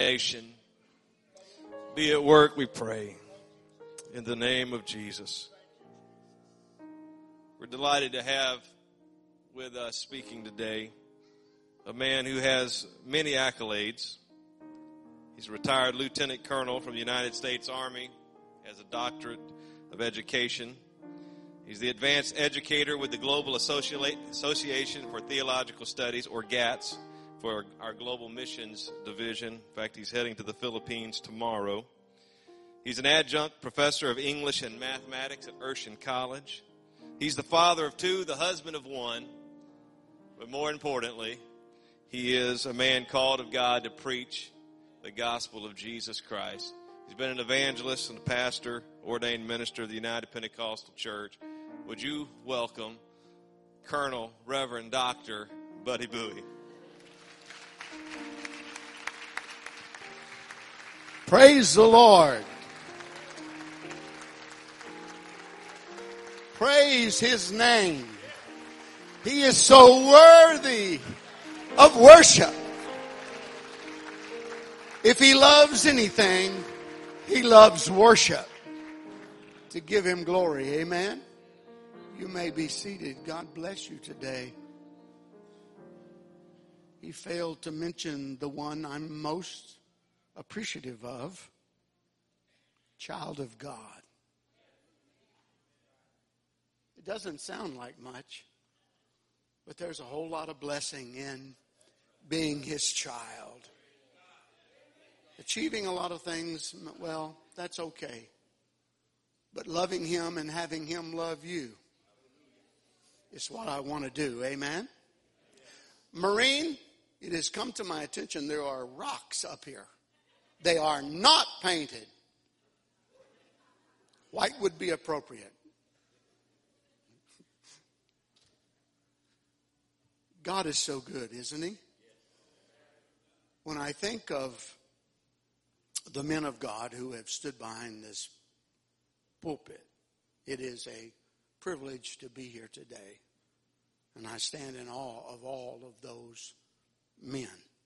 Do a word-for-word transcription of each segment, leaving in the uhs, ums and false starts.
nation. Be at work, we pray. In the name of Jesus. We're delighted to have with us speaking today a man who has many accolades. He's a retired lieutenant colonel from the United States Army, has a doctorate of education. He's the advanced educator with the Global Association for Theological Studies, or GATS, for our Global Missions Division. In fact, he's heading to the Philippines tomorrow. He's an adjunct professor of English and mathematics at Urshan College. He's the father of two, the husband of one. But more importantly, he is a man called of God to preach the gospel of Jesus Christ. He's been an evangelist and a pastor, ordained minister of the United Pentecostal Church. Would you welcome Colonel, Reverend Doctor Buddy Bowie. Praise the Lord. Praise His name. He is so worthy of worship. If He loves anything, He loves worship. To give Him glory. Amen. You may be seated. God bless you today. He failed to mention the one I'm most appreciative of. Child of God. It doesn't sound like much, but there's a whole lot of blessing in being His child. Achieving a lot of things, well, that's okay. But loving Him and having Him love you is what I want to do. Amen? Marine, it has come to my attention there are rocks up here. They are not painted. White would be appropriate. God is so good, isn't He? When I think of the men of God who have stood behind this pulpit, it is a privilege to be here today. And I stand in awe of all of those men.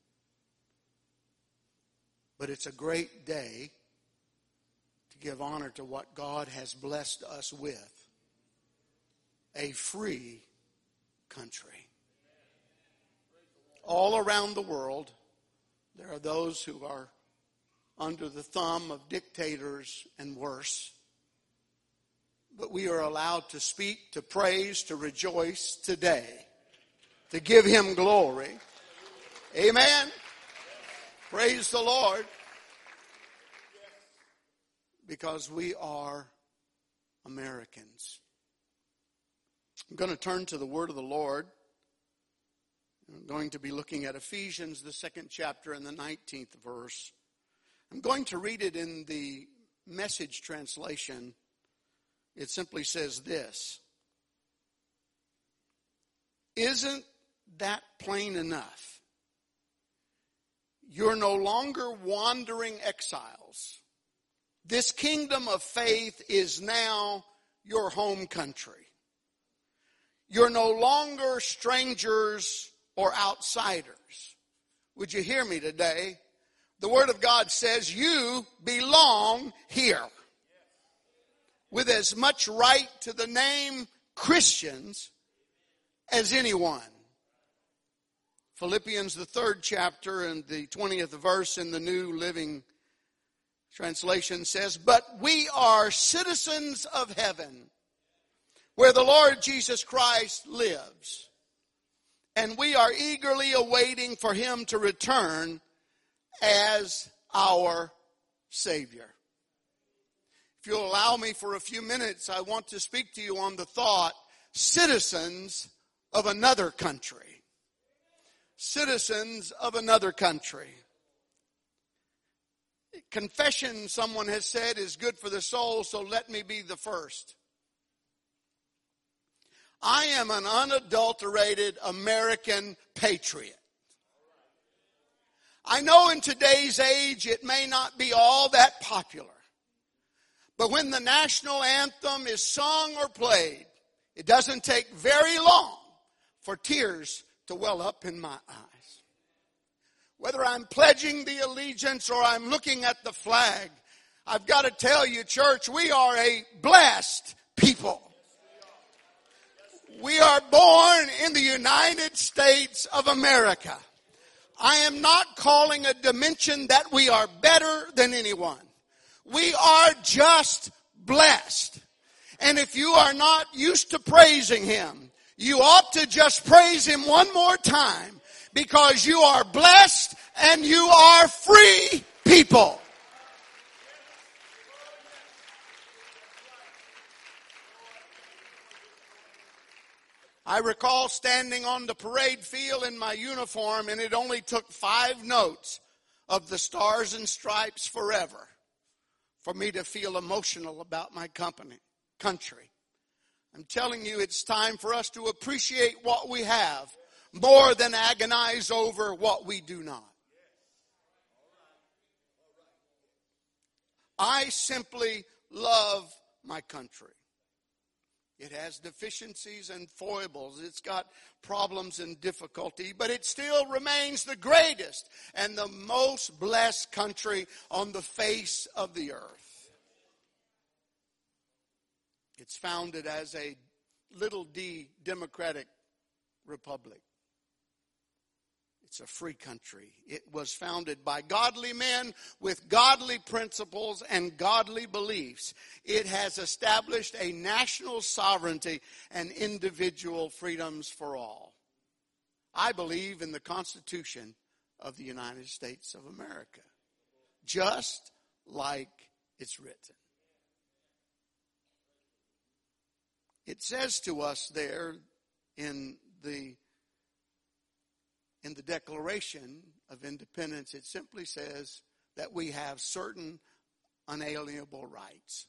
But it's a great day to give honor to what God has blessed us with. A free country. All around the world, there are those who are under the thumb of dictators and worse. But we are allowed to speak, to praise, to rejoice today, to give Him glory. Amen. Praise the Lord. Because we are Americans. I'm going to turn to the word of the Lord. I'm going to be looking at Ephesians, the second chapter and the nineteenth verse. I'm going to read it in the Message translation. It simply says this. Isn't that plain enough? You're no longer wandering exiles. This kingdom of faith is now your home country. You're no longer strangers or outsiders. Would you hear me today? The Word of God says you belong here. With as much right to the name Christians as anyone. Philippians, the third chapter and the twentieth verse in the New Living Translation says, but we are citizens of heaven, where the Lord Jesus Christ lives. And we are eagerly awaiting for Him to return as our Savior. If you'll allow me for a few minutes, I want to speak to you on the thought, citizens of another country. Citizens of another country. Confession, someone has said, is good for the soul, so let me be the first. I am an unadulterated American patriot. I know in today's age it may not be all that popular. But when the national anthem is sung or played, it doesn't take very long for tears to well up in my eyes. whether I'm pledging the allegiance or I'm looking at the flag, I've got to tell you, church, we are a blessed people. We are born in the United States of America. I am not calling a dimension that we are better than anyone. We are just blessed. And if you are not used to praising Him, you ought to just praise Him one more time, because you are blessed and you are free people. I recall standing on the parade field in my uniform, and it only took five notes of the Stars and Stripes Forever for me to feel emotional about my company, country. I'm telling you, it's time for us to appreciate what we have more than agonize over what we do not. I simply love my country. It has deficiencies and foibles. It's got problems and difficulty, but it still remains the greatest and the most blessed country on the face of the earth. It's founded as a little d democratic republic. It's a free country. It was founded by godly men with godly principles and godly beliefs. It has established a national sovereignty and individual freedoms for all. I believe in the Constitution of the United States of America, just like it's written. It says to us there in the In the Declaration of Independence, it simply says that we have certain unalienable rights: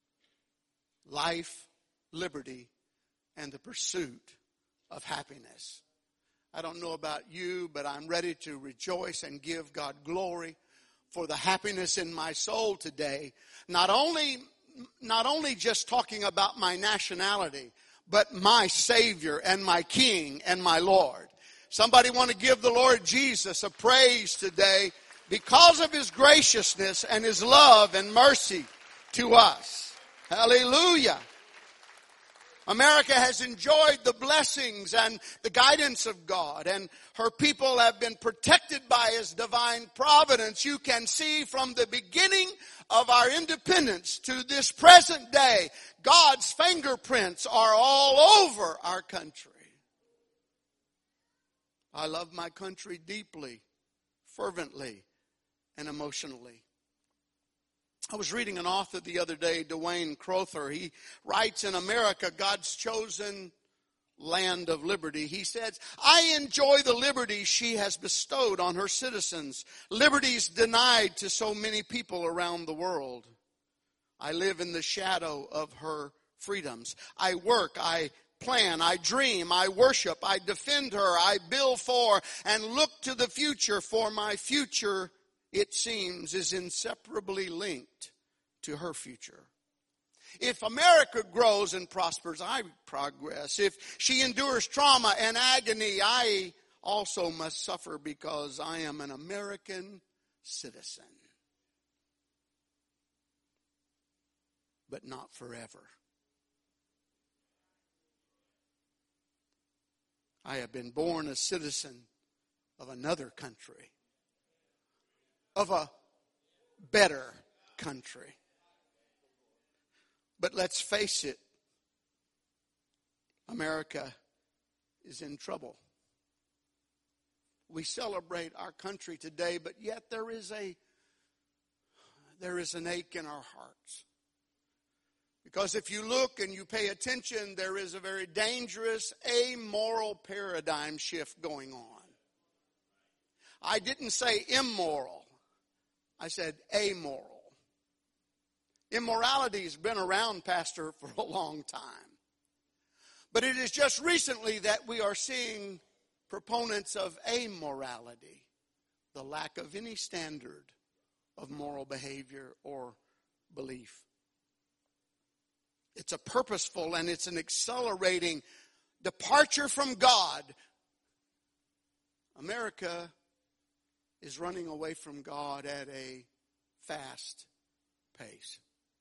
life, liberty, and the pursuit of happiness. I don't know about you, but I'm ready to rejoice and give God glory for the happiness in my soul today. Not only, not only just talking about my nationality, but my Savior and my King and my Lord. Somebody want to give the Lord Jesus a praise today because of His graciousness and His love and mercy to us. Hallelujah. America has enjoyed the blessings and the guidance of God, and her people have been protected by His divine providence. You can see from the beginning of our independence to this present day, God's fingerprints are all over our country. I love my country deeply, fervently, and emotionally. I was reading an author the other day, Dwayne Crowther. He writes, in America, God's chosen land of liberty. He says, I enjoy the liberties she has bestowed on her citizens, liberties denied to so many people around the world. I live in the shadow of her freedoms. I work, I plan, I dream, I worship, I defend her, I build for and look to the future, for my future, it seems, is inseparably linked to her future. If America grows and prospers, I progress. If she endures trauma and agony, I also must suffer because I am an American citizen. But not forever. I have been born a citizen of another country, of a better country. But let's face it, America is in trouble. We celebrate our country today, but yet there is a there is an ache in our hearts. Because if you look and you pay attention, there is a very dangerous, amoral paradigm shift going on. I didn't say immoral. I said amoral. Immorality has been around, Pastor, for a long time. But it is just recently that we are seeing proponents of amorality, the lack of any standard of moral behavior or belief. It's a purposeful and it's an accelerating departure from God. America is running away from God at a fast pace.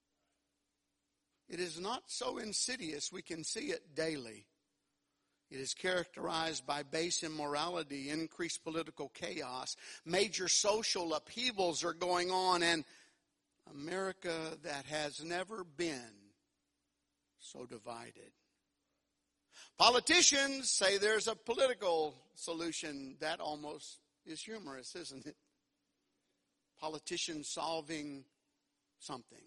It is not so insidious. We can see it daily. It is characterized by base immorality, increased political chaos. Major social upheavals are going on, and America that has never been so divided. Politicians say there's a political solution. That almost is humorous, isn't it? Politicians solving something.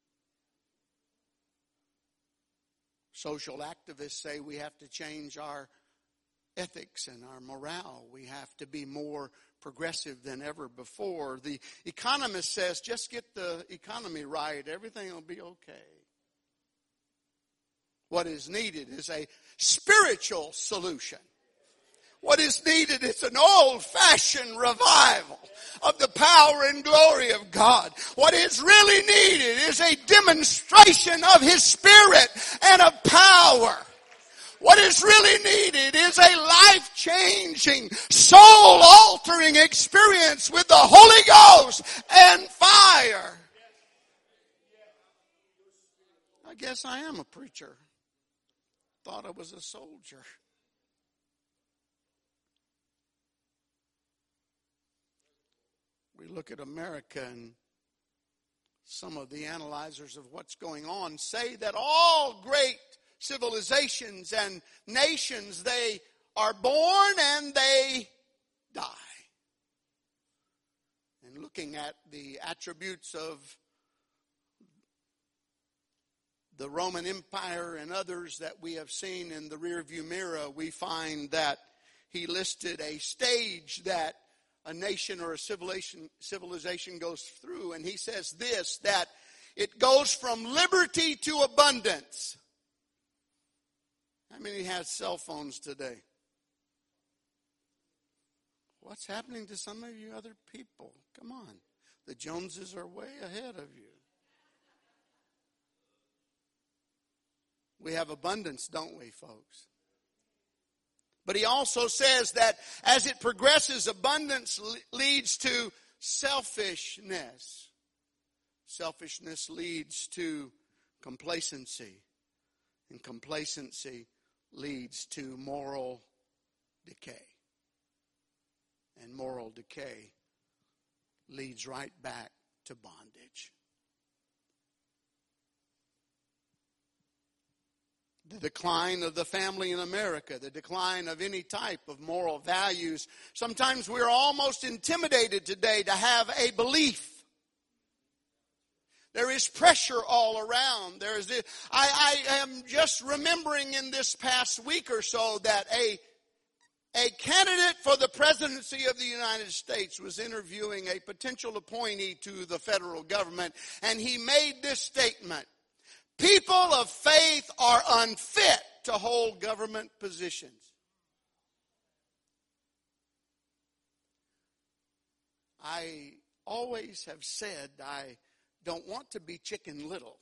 Social activists say we have to change our ethics and our morale. We have to be more progressive than ever before. The economist says just get the economy right, everything will be okay. What is needed is a spiritual solution. What is needed is an old-fashioned revival of the power and glory of God. What is really needed is a demonstration of His Spirit and of power. What is really needed is a life-changing, soul-altering experience with the Holy Ghost and fire. I guess I am a preacher. Thought I was a soldier. We look at America, and some of the analyzers of what's going on say that all great civilizations and nations, they are born and they die. And looking at the attributes of the Roman Empire and others that we have seen in the rearview mirror, we find that he listed a stage that a nation or a civilization civilization goes through, and he says this, that it goes from liberty to abundance. How many has cell phones today? What's happening to some of you other people? Come on. The Joneses are way ahead of you. We have abundance, don't we, folks? But he also says that as it progresses, abundance leads to selfishness. Selfishness leads to complacency. And complacency leads to moral decay. And moral decay leads right back to bondage. The decline of the family in America, the decline of any type of moral values. Sometimes we're almost intimidated today to have a belief. There is pressure all around. There is this, I, I am just remembering in this past week or so that a, a candidate for the presidency of the United States was interviewing a potential appointee to the federal government, and he made this statement: people of faith are unfit to hold government positions. I always have said I don't want to be Chicken Little.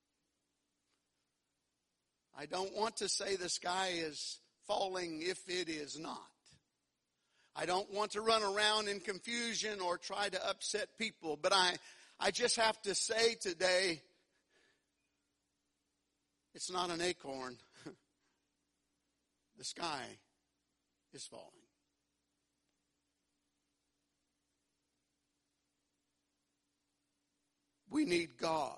I don't want to say the sky is falling if it is not. I don't want to run around in confusion or try to upset people. But I, I just have to say today, it's not an acorn. The sky is falling. We need God.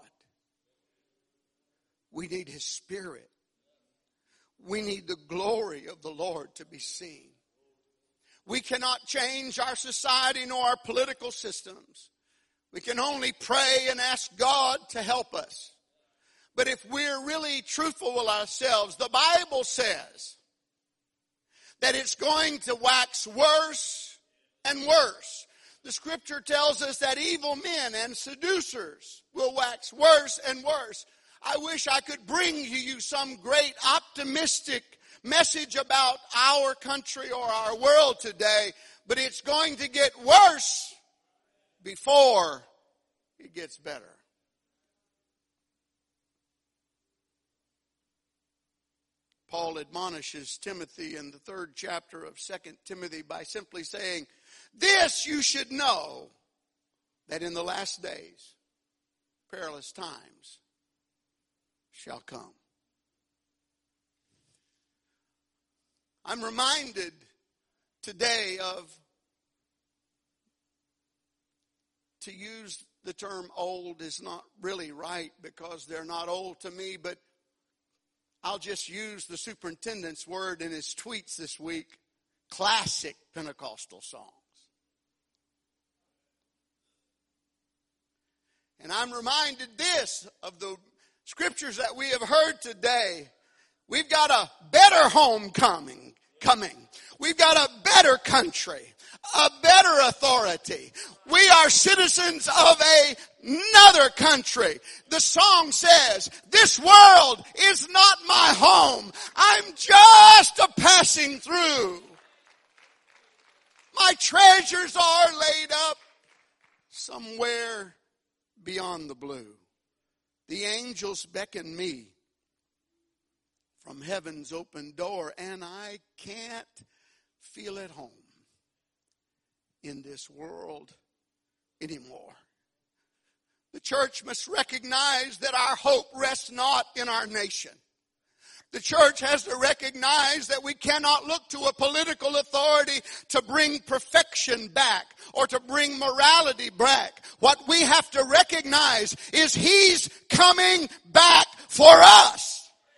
We need His Spirit. We need the glory of the Lord to be seen. We cannot change our society nor our political systems. We can only pray and ask God to help us. But if we're really truthful with ourselves, the Bible says that it's going to wax worse and worse. The Scripture tells us that evil men and seducers will wax worse and worse. I wish I could bring to you some great optimistic message about our country or our world today, but it's going to get worse before it gets better. Paul admonishes Timothy in the third chapter of Second Timothy by simply saying, This you should know, that in the last days, perilous times shall come. I'm reminded today of, to use the term old is not really right because they're not old to me, but I'll just use the superintendent's word in his tweets this week, classic Pentecostal songs. And I'm reminded this of the scriptures that we have heard today. We've got a better homecoming coming. We've got a better country, a better authority. We are citizens of a, another country. The song says, this world is not my home. I'm just a passing through. My treasures are laid up somewhere beyond the blue. The angels beckon me from heaven's open door, and I can't feel at home in this world anymore. The church must recognize that our hope rests not in our nation. The church has to recognize that we cannot look to a political authority to bring perfection back or to bring morality back. What we have to recognize is He's coming back for us.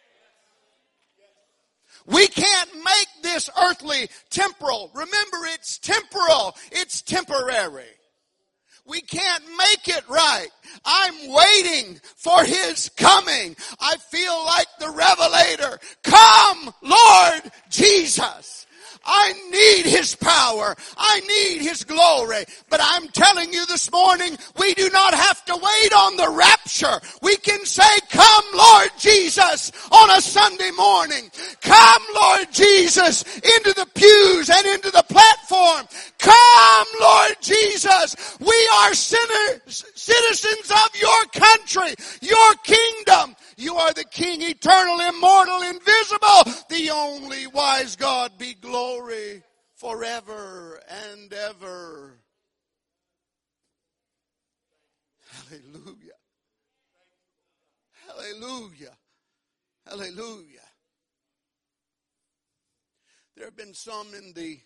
We can't make this earthly temporal. Remember, it's temporal. It's temporary. We can't make it right. I'm waiting for His coming. I feel like the Revelator. Come, Lord Jesus. I need His power. I need His glory. But I'm telling you this morning, we do not have to wait on the rapture. We can say, come, Lord Jesus, on a Sunday morning. Come, Lord Jesus, into the pews and into the platform. Come, Lord Jesus. We are sinners, citizens of your country, your kingdom. You are the King, eternal, immortal, invisible, the only wise God. Be glory forever and ever. Hallelujah. Hallelujah. Hallelujah. There have been some in the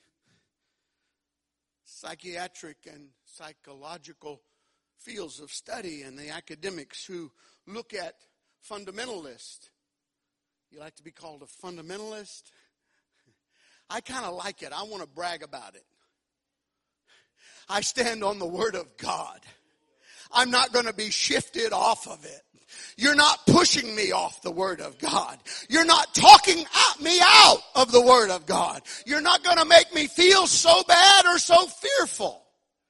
psychiatric and psychological fields of study and the academics who look at fundamentalist. You like to be called a fundamentalist? I kind of like it. I want to brag about it. I stand on the Word of God. I'm not going to be shifted off of it. You're not pushing me off the Word of God. You're not talking me out of the Word of God. You're not going to make me feel so bad or so fearful.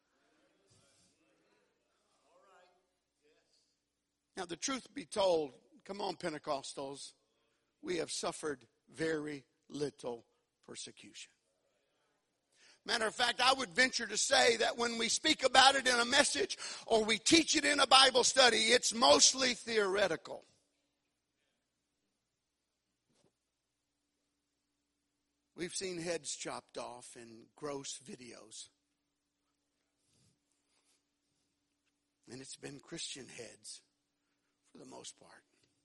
Now, the truth be told, come on, Pentecostals, we have suffered very little persecution. Matter of fact, I would venture to say that when we speak about it in a message or we teach it in a Bible study, it's mostly theoretical. We've seen heads chopped off in gross videos. And it's been Christian heads for the most part.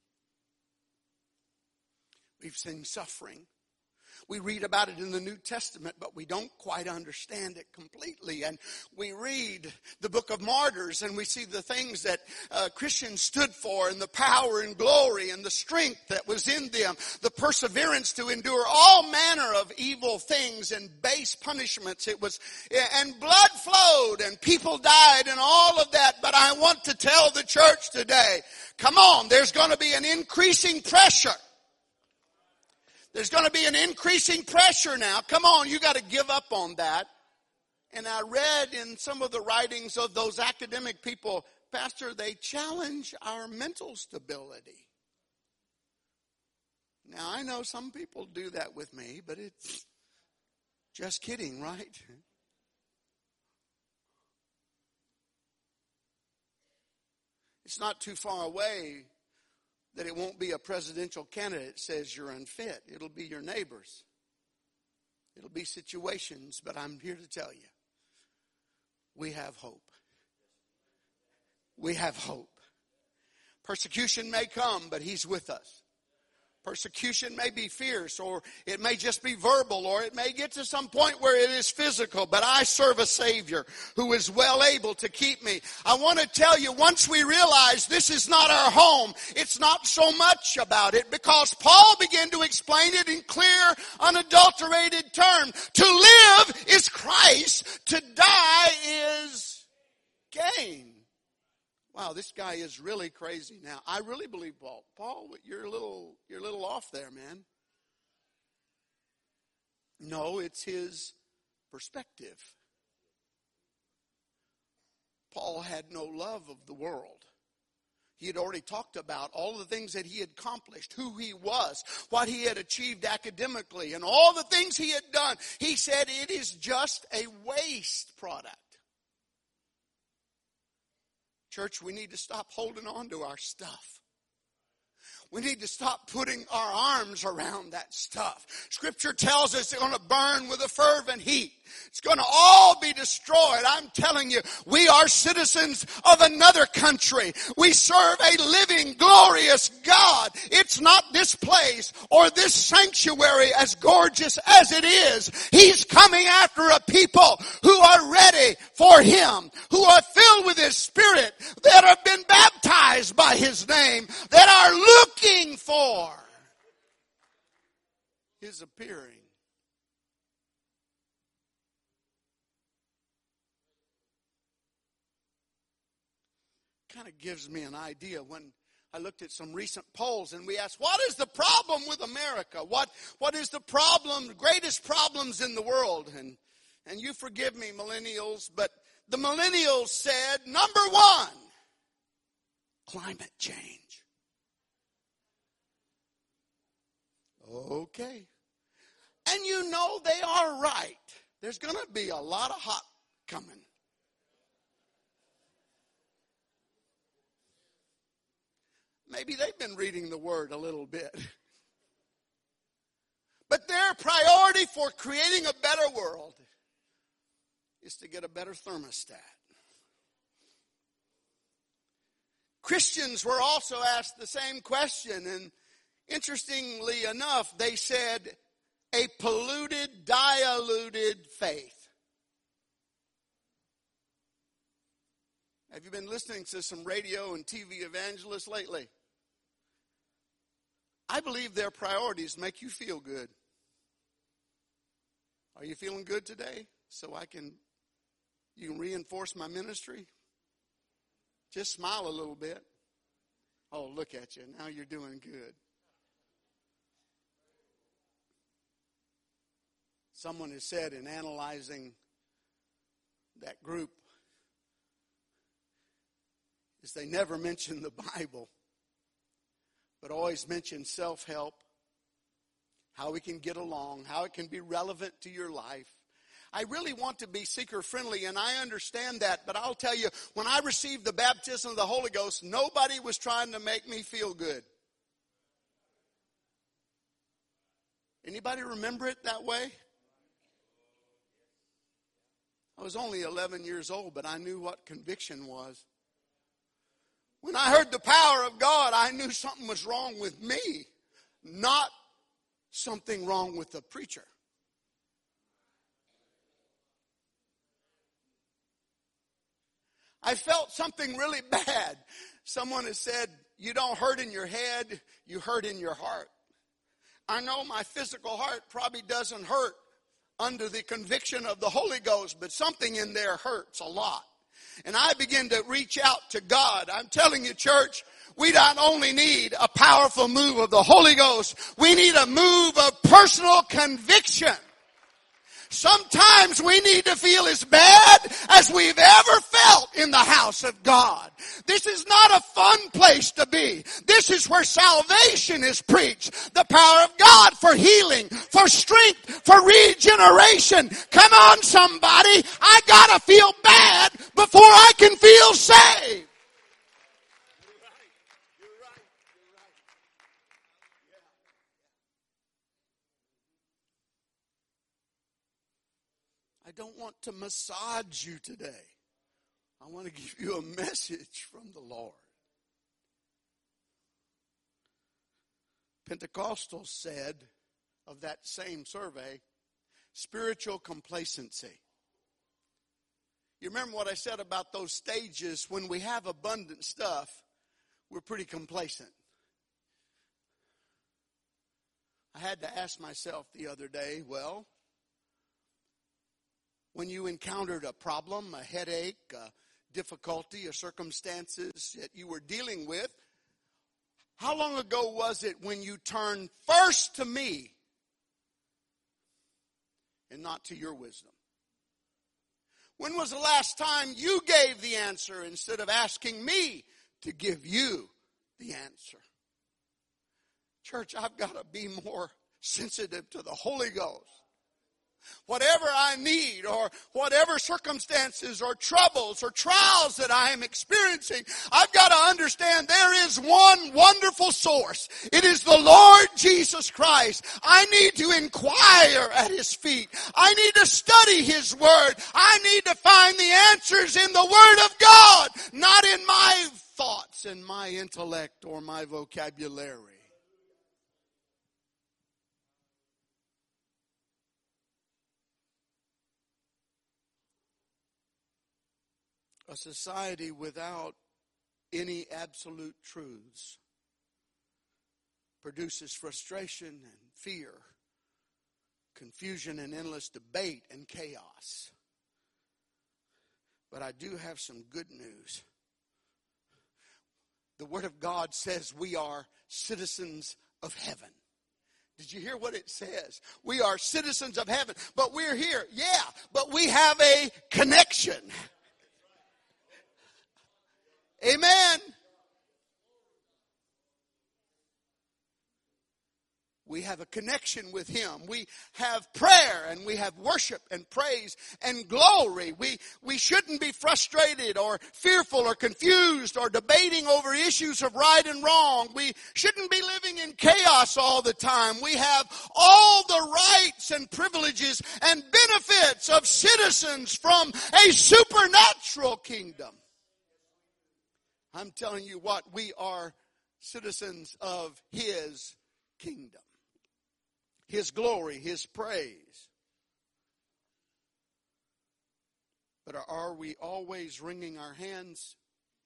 We've seen suffering. We read about it in the New Testament, but we don't quite understand it completely. And we read the book of Martyrs, and we see the things that uh, Christians stood for, and the power and glory and the strength that was in them, the perseverance to endure all manner of evil things and base punishments. It was, and blood flowed, and people died, and all of that. But I want to tell the church today, come on, there's going to be an increasing pressure. There's going to be an increasing pressure now. Come on, you got to give up on that. And I read in some of the writings of those academic people, Pastor, they challenge our mental stability. Now, I know some people do that with me, but it's just kidding, right? It's not too far away that it won't be a presidential candidate says you're unfit. It'll be your neighbors. It'll be situations, but I'm here to tell you, we have hope. We have hope. Persecution may come, but He's with us. Persecution may be fierce, or it may just be verbal, or it may get to some point where it is physical, but I serve a Savior who is well able to keep me. I want to tell you, once we realize this is not our home, it's not so much about it, because Paul began to explain it in clear, unadulterated terms. To live is Christ, to die is gain. Wow, this guy is really crazy now. I really believe Paul. Paul, you're a little, you're a little off there, man. No, it's his perspective. Paul had no love of the world. He had already talked about all the things that he had accomplished, who he was, what he had achieved academically, and all the things he had done. He said it is just a waste product. Church, we need to stop holding on to our stuff. We need to stop putting our arms around that stuff. Scripture tells us it's going to burn with a fervent heat. It's going to all be destroyed. I'm telling you, we are citizens of another country. We serve a living, glorious God. It's not this place or this sanctuary, as gorgeous as it is. He's coming after a people who are ready for Him, who are filled with His Spirit, that have been baptized by His name, that are looking for His appearing. Kind of gives me an idea when I looked at some recent polls and we asked, what is the problem with America? What what is the problem, greatest problems in the world? And and you forgive me, millennials, but the millennials said, number one, climate change. Okay. And you know they are right. There's going to be a lot of hot coming. Maybe they've been reading the Word a little bit. But their priority for creating a better world is to get a better thermostat. Christians were also asked the same question, and interestingly enough, they said a polluted, diluted faith. Have you been listening to some radio and T V evangelists lately? I believe their priorities make you feel good. Are you feeling good today? So I can, you can reinforce my ministry? Just smile a little bit. Oh, look at you. Now you're doing good. Someone has said in analyzing that group is they never mention the Bible, but always mention self-help, how we can get along, how it can be relevant to your life. I really want to be seeker-friendly, and I understand that, but I'll tell you, when I received the baptism of the Holy Ghost, nobody was trying to make me feel good. Anybody remember it that way? I was only eleven years old, but I knew what conviction was. When I heard the power of God, I knew something was wrong with me, not something wrong with the preacher. I felt something really bad. Someone has said, you don't hurt in your head, you hurt in your heart. I know my physical heart probably doesn't hurt under the conviction of the Holy Ghost, but something in there hurts a lot. And I begin to reach out to God. I'm telling you, church, we not only need a powerful move of the Holy Ghost, we need a move of personal conviction. Sometimes we need to feel as bad as we've ever felt in the house of God. This is not a fun place to be. This is where salvation is preached. The power of God for healing, for strength, for regeneration. Come on, somebody. I gotta feel bad before I can feel saved. I don't want to massage you today. I want to give you a message from the Lord. Pentecostals said of that same survey, spiritual complacency. You remember what I said about those stages? When we have abundant stuff, we're pretty complacent. I had to ask myself the other day, well, when you encountered a problem, a headache, a difficulty, or circumstances that you were dealing with, how long ago was it when you turned first to me and not to your wisdom? When was the last time you gave the answer instead of asking me to give you the answer? Church, I've got to be more sensitive to the Holy Ghost. Whatever I need, or whatever circumstances or troubles or trials that I am experiencing, I've got to understand there is one wonderful source. It is the Lord Jesus Christ. I need to inquire at His feet. I need to study His Word. I need to find the answers in the Word of God, not in my thoughts and my intellect or my vocabulary. A society without any absolute truths produces frustration and fear, confusion and endless debate and chaos. But I do have some good news. The Word of God says we are citizens of heaven. Did you hear what it says? We are citizens of heaven, but we're here. Yeah, but we have a connection. Amen. We have a connection with Him. We have prayer and we have worship and praise and glory. We, we shouldn't be frustrated or fearful or confused or debating over issues of right and wrong. We shouldn't be living in chaos all the time. We have all the rights and privileges and benefits of citizens from a supernatural kingdom. I'm telling you what, we are citizens of His kingdom. His glory, His praise. But are we always wringing our hands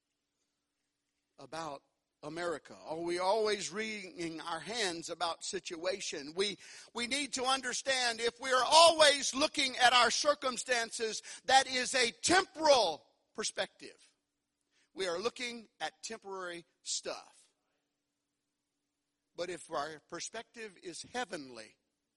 about America? Are we always wringing our hands about situation? We, we need to understand, if we're always looking at our circumstances, that is a temporal perspective. We are looking at temporary stuff. But if our perspective is heavenly,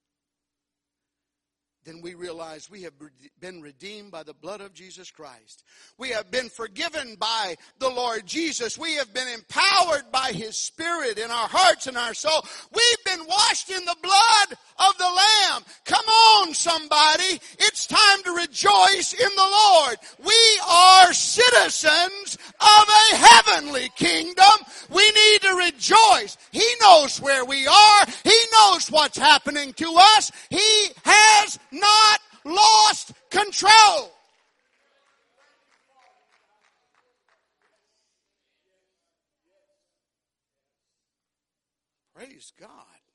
then we realize we have been redeemed by the blood of Jesus Christ. We have been forgiven by the Lord Jesus. We have been empowered by His Spirit in our hearts and our soul. We've been washed in the blood of the Lamb. Come on, somebody. It's time to rejoice in the Lord. We are citizens of a heavenly kingdom. We need to rejoice. He knows where we are. He knows what's happening to us. He has not lost control. Praise God.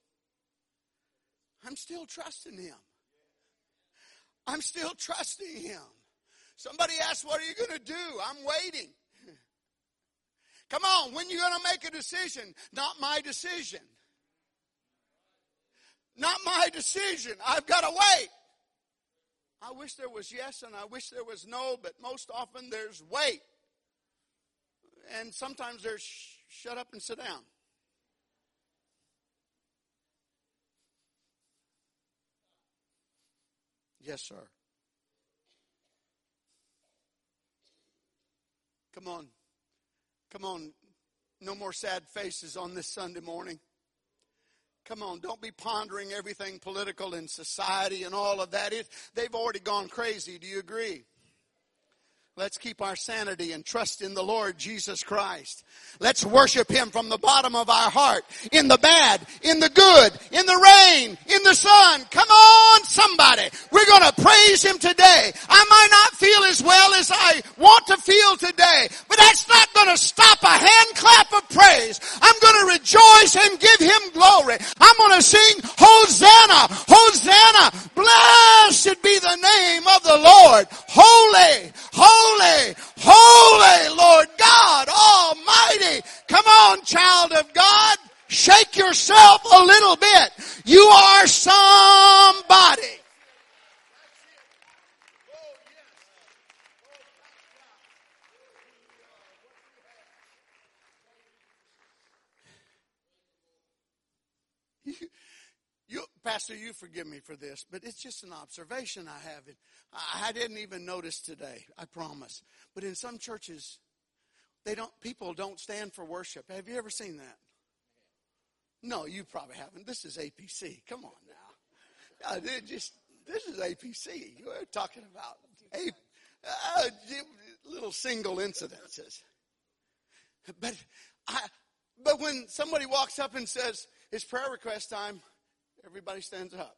I'm still trusting Him. I'm still trusting Him. Somebody asked, what are you going to do? I'm waiting. Come on, when are you going to make a decision? Not my decision. Not my decision. I've got to wait. I wish there was yes and I wish there was no, but most often there's wait. And sometimes there's sh- shut up and sit down. Yes, sir. Come on. Come on. No more sad faces on this Sunday morning. Come on, don't be pondering everything political in society and all of that. It, they've already gone crazy. Do you agree? Let's keep our sanity and trust in the Lord Jesus Christ. Let's worship Him from the bottom of our heart, in the bad, in the good, in the rain, in the sun. Come on, somebody. We're going to praise Him today. I might not feel as well as I want to feel today, but that's not going to stop a hand clap of praise. I'm going to rejoice and give Him glory. I'm going to sing, Hosanna, Hosanna. Blessed be the name of the Lord. Holy, holy, holy Lord God Almighty. Come on, child of God. Shake yourself a little bit. You are somebody. You, you, Pastor, you forgive me for this, but it's just an observation I have. I didn't even notice today, I promise. But in some churches, they don't. People don't stand for worship. Have you ever seen that? No, you probably haven't. This is A P C. Come on now. Uh, just this is A P C. We're talking about a uh, little single incidences. But I, but when somebody walks up and says it's prayer request time, everybody stands up.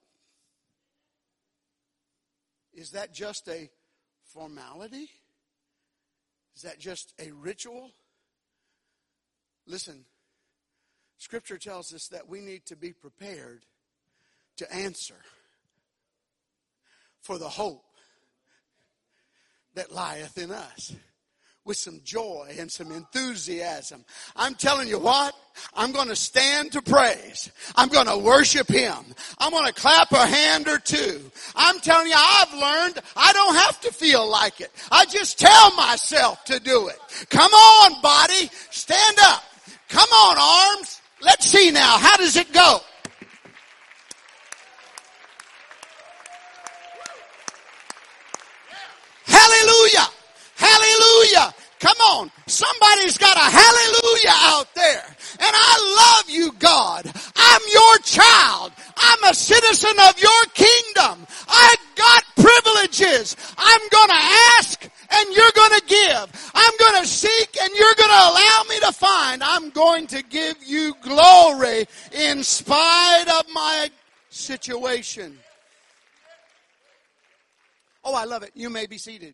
Is that just a formality? Is that just a ritual? Listen, Scripture tells us that we need to be prepared to answer for the hope that lieth in us, with some joy and some enthusiasm. I'm telling you what, I'm going to stand to praise. I'm going to worship Him. I'm going to clap a hand or two. I'm telling you, I've learned I don't have to feel like it. I just tell myself to do it. Come on, body, stand up. Come on, arms. Let's see now. How does it go? Hallelujah. Hallelujah. Come on. Somebody's got a hallelujah out there. And I love you, God. I'm your child. I'm a citizen of your kingdom. I got privileges. I'm going to ask and you're going to give. I'm going to seek and you're going to allow me to find. I'm going to give you glory in spite of my situation. Oh, I love it. You may be seated.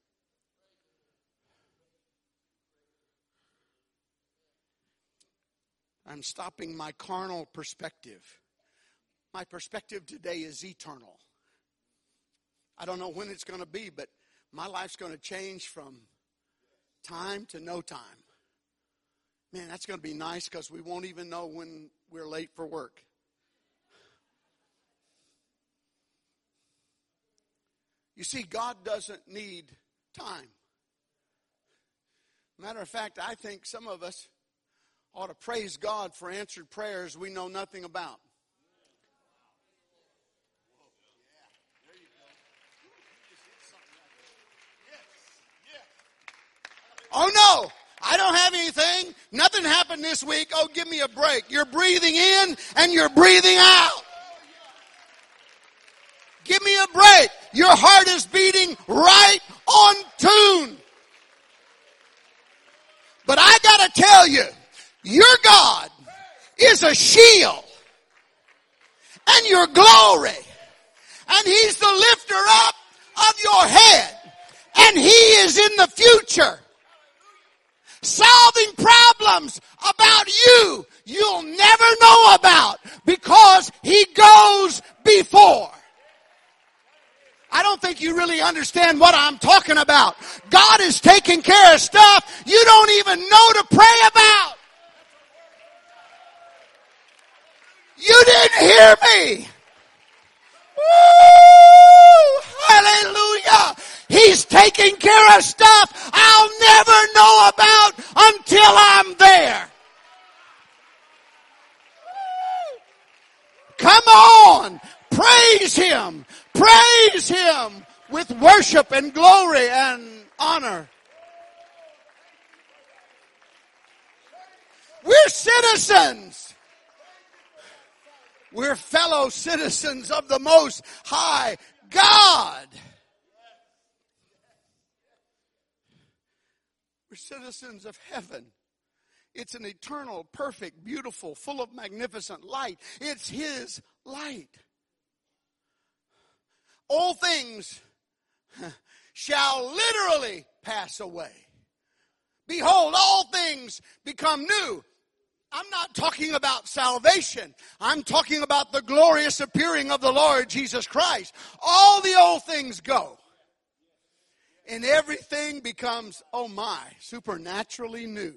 I'm stopping my carnal perspective. My perspective today is eternal. I don't know when it's going to be, but my life's going to change from time to no time. Man, that's going to be nice because we won't even know when we're late for work. You see, God doesn't need time. Matter of fact, I think some of us ought to praise God for answered prayers we know nothing about. Oh no, I don't have anything. Nothing happened this week. Oh, give me a break. You're breathing in and you're breathing out. Give me a break. Your heart is beating right on tune. But I gotta tell you, your God is a shield and your glory. And He's the lifter up of your head. And He is in the future, solving problems about you you'll never know about because He goes before. I don't think you really understand what I'm talking about. God is taking care of stuff you don't even know to pray about. You didn't hear me. Woo! Hallelujah. He's taking care of stuff I'll never know about until I'm there. Come on. Praise Him. Praise Him with worship and glory and honor. We're citizens. We're fellow citizens of the Most High God. We're citizens of heaven. It's an eternal, perfect, beautiful, full of magnificent light. It's His light. All things shall literally pass away. Behold, all things become new. I'm not talking about salvation. I'm talking about the glorious appearing of the Lord Jesus Christ. All the old things go. And everything becomes, oh my, supernaturally new.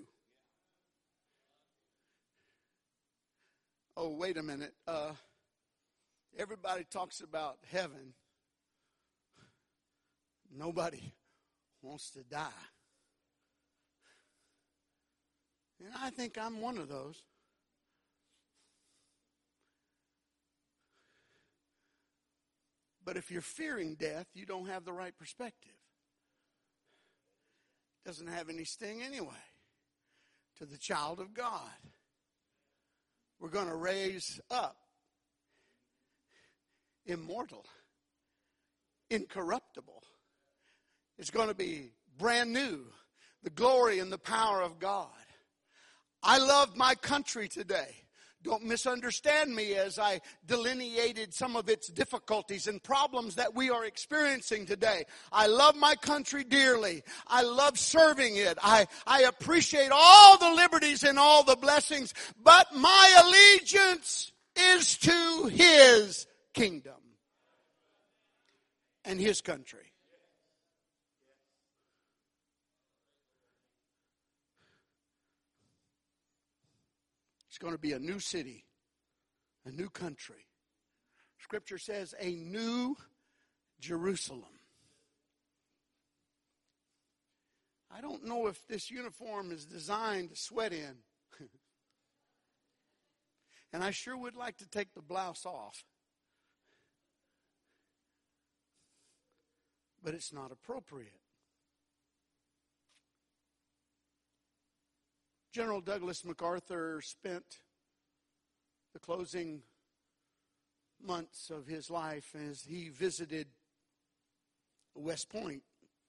Oh, wait a minute. Uh, everybody talks about heaven. Nobody wants to die. And I think I'm one of those. But if you're fearing death, you don't have the right perspective. It doesn't have any sting anyway. To the child of God, we're going to raise up immortal, incorruptible. It's going to be brand new. The glory and the power of God. I love my country today. Don't misunderstand me as I delineated some of its difficulties and problems that we are experiencing today. I love my country dearly. I love serving it. I, I appreciate all the liberties and all the blessings. But my allegiance is to His kingdom and His country. It's going to be a new city, a new country. Scripture says a new Jerusalem. I don't know if this uniform is designed to sweat in. And I sure would like to take the blouse off. But it's not appropriate. General Douglas MacArthur spent the closing months of his life as he visited West Point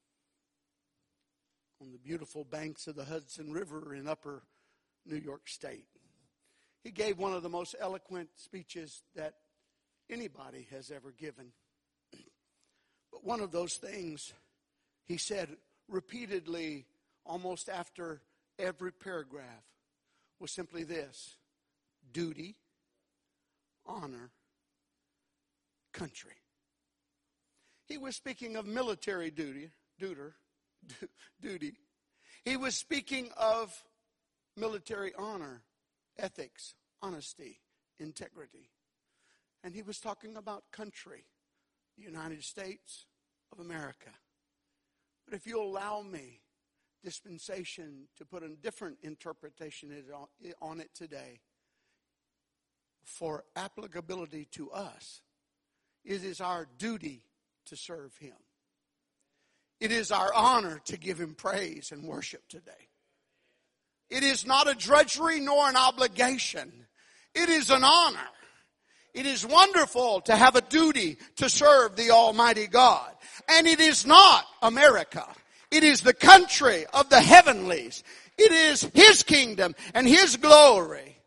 on the beautiful banks of the Hudson River in upper New York State. He gave one of the most eloquent speeches that anybody has ever given. But one of those things he said repeatedly, almost after every paragraph, was simply this: duty, honor, country. He was speaking of military duty, duty, duty. He was speaking of military honor, ethics, honesty, integrity. And he was talking about country, the United States of America. But if you'll allow me dispensation to put a different interpretation on it today, for applicability to us, it is our duty to serve Him. It is our honor to give Him praise and worship today. It is not a drudgery nor an obligation. It is an honor. It is wonderful to have a duty to serve the Almighty God. And it is not America. It is the country of the heavenlies. It is His kingdom and His glory.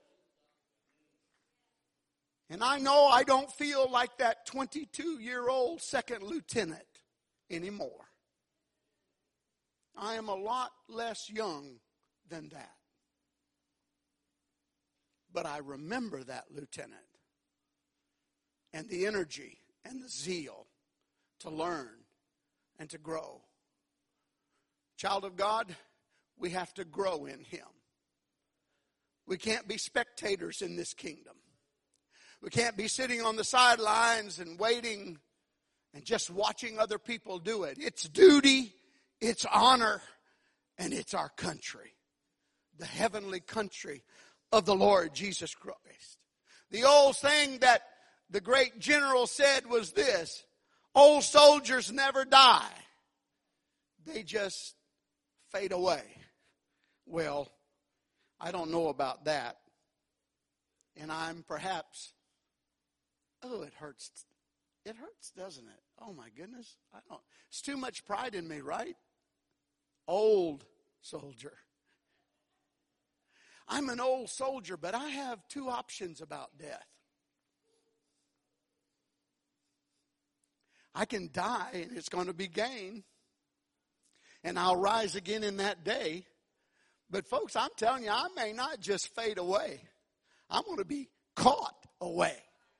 And I know I don't feel like that twenty-two-year-old second lieutenant anymore. I am a lot less young than that. But I remember that lieutenant and the energy and the zeal to learn and to grow. Child of God, we have to grow in Him. We can't be spectators in this kingdom. We can't be sitting on the sidelines and waiting and just watching other people do it. It's duty, it's honor, and it's our country. The heavenly country of the Lord Jesus Christ. The old thing that the great general said was this: old soldiers never die. They just fade away. Well, I don't know about that. And I'm perhaps, oh, it hurts. It hurts, doesn't it? Oh, my goodness. I don't. It's too much pride in me, right? Old soldier. I'm an old soldier, but I have two options about death. I can die and it's going to be gain. And I'll rise again in that day. But folks, I'm telling you, I may not just fade away. I'm going to be caught away.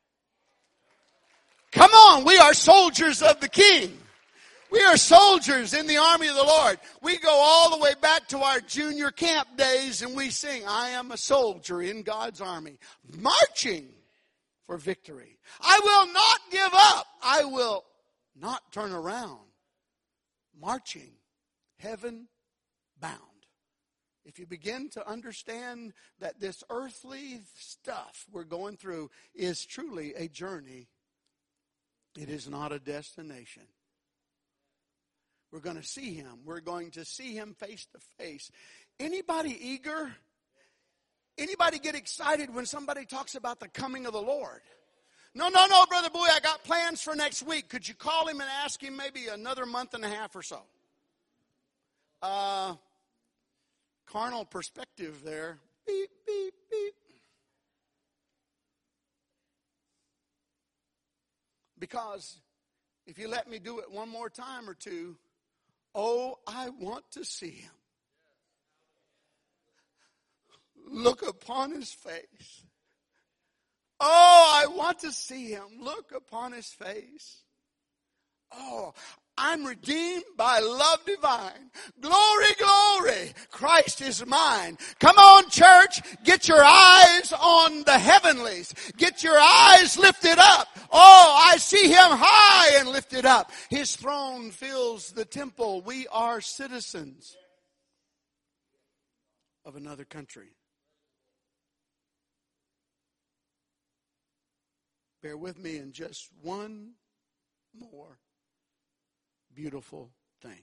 Come on, we are soldiers of the King. We are soldiers in the army of the Lord. We go all the way back to our junior camp days and we sing, I am a soldier in God's army, marching for victory. I will not give up. I will not turn around. Marching, heaven bound. If you begin to understand that this earthly stuff we're going through is truly a journey, it is not a destination. We're going to see him. We're going to see him face to face. Anybody eager? Anybody get excited when somebody talks about the coming of the Lord? No, no, no, Brother Bowie, I got plans for next week. Could you call him and ask him maybe another month and a half or so? Uh, carnal perspective there. Beep, beep, beep. Because if you let me do it one more time or two, oh, I want to see him. Look upon his face. Oh, I want to see him. Look upon his face. Oh, I'm redeemed by love divine. Glory, glory. Christ is mine. Come on, church. Get your eyes on the heavenlies. Get your eyes lifted up. Oh, I see him high and lifted up. His throne fills the temple. We are citizens of another country. Bear with me in just one more beautiful thing.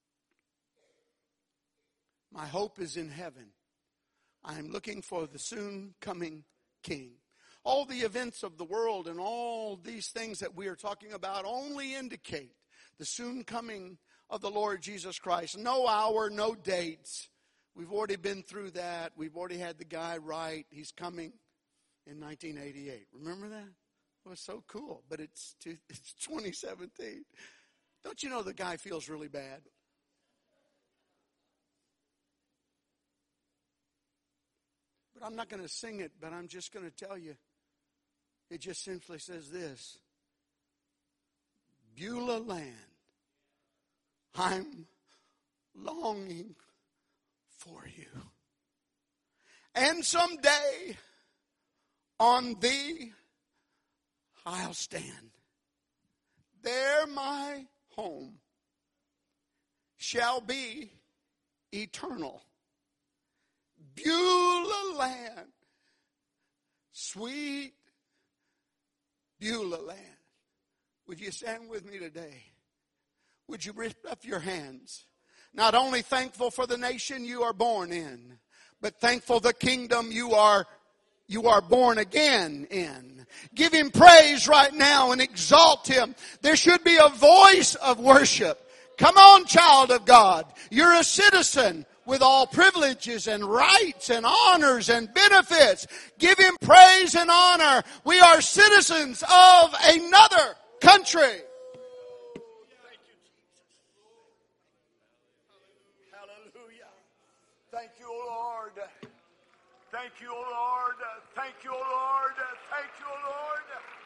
My hope is in heaven. I am looking for the soon coming King. All the events of the world and all these things that we are talking about only indicate the soon coming of the Lord Jesus Christ. No hour, no dates. We've already been through that. We've already had the guy right. He's coming in nineteen eighty-eight. Remember that? It was so cool, but it's, it's twenty seventeen. Don't you know the guy feels really bad? But I'm not going to sing it, but I'm just going to tell you. It just simply says this. Beulah land, I'm longing for you. And someday on thee I'll stand. There my home shall be eternal. Beulah land, sweet Beulah land. Would you stand with me today? Would you lift up your hands? Not only thankful for the nation you are born in, but thankful the kingdom you are you are born again in. Give him praise right now and exalt him. There should be a voice of worship. Come on, child of God. You're a citizen with all privileges and rights and honors and benefits. Give him praise and honor. We are citizens of another country. Thank you, Jesus. Hallelujah. Thank you, Lord. Thank you, Lord. Thank you, Lord. Thank you, Lord.